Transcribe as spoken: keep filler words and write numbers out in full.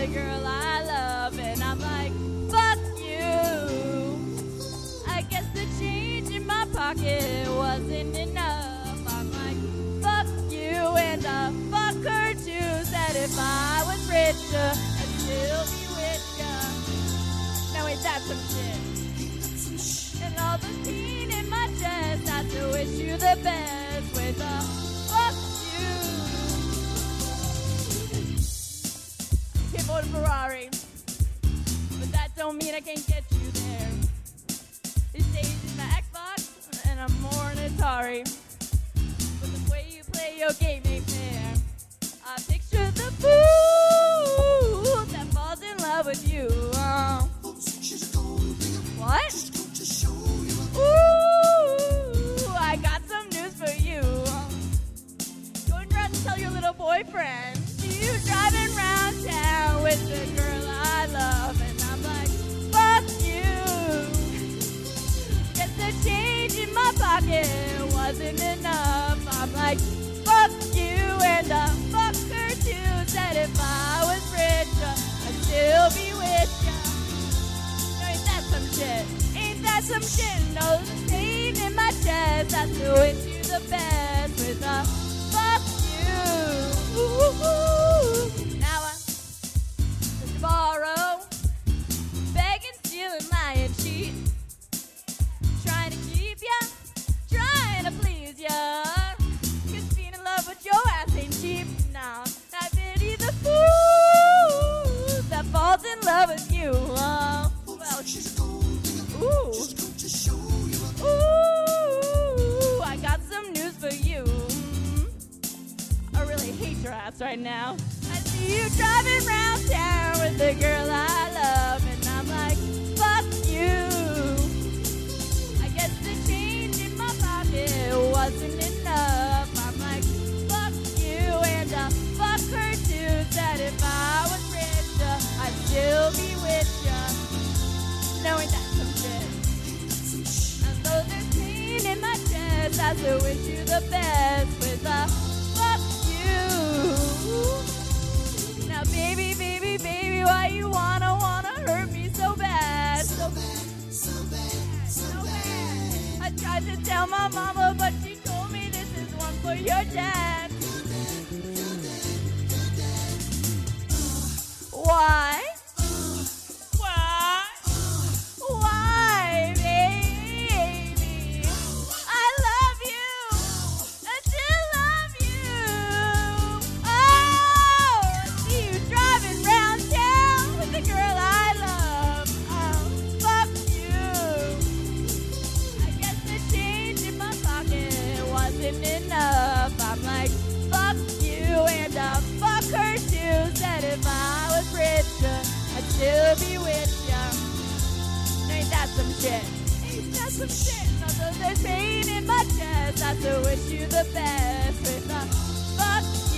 the girl I love, and I'm like, fuck you. I guess the change in my pocket wasn't enough. I'm like, fuck you, and uh, fuck her too. Said if I was richer, I'd still be with ya. Now ain't that some shit? And all the pain in my chest, I still wish you the best with a fuck you. Can't vote a Ferrari, but that don't mean I can't get you there. These days is my Xbox, and I'm more an Atari. But the way you play your game ain't fair. I picture the fool that falls in love with you. Uh, what? Ooh, I got some news for you. Going around and tell your little boyfriend. See you driving around town with the girl I love, and I'm like, fuck you. Guess the change in my pocket wasn't enough. I'm like, fuck you, and uh, fuck her too. Said if I was richer, I'd still be with ya. No, ain't that some shit? Ain't that some shit? No, the pain in my chest. I still wish you the best with a fuck you. Ooh, now I just borrow, begging, stealing, lying, cheat, trying to keep ya, trying to please ya. Cause being in love with your ass ain't cheap. Now I pity the fool that falls in love with you. Oh, well, ooh. Ooh, I got some news for you. Mm, I really hate your ass right now. I see you driving around town with the girl I love, and I'm like, fuck you. I guess the change in my pocket wasn't enough. I'm like, fuck you, and uh, fuck her too. Said if I was richer, I'd still be with ya. No, ain't that some shit? And though there's pain in my chest, I still wish you the best with a fuck you. Now, baby, baby, baby, why you wanna, wanna hurt me so bad? So bad, so bad, so bad. I tried to tell my mama, but she told me this is one for your dad. Why? Why? Why, baby? I love you. I still love you. Oh, I see you driving round town with the girl I love. Oh, fuck you. I guess the change in my pocket wasn't enough. I'm like, fuck you, and uh, fuck her too. Said if I was richer, I'd still be with ya. Ain't that some shit? Ain't that some shit? Although there's pain in my chest, I still wish you the best with a fuck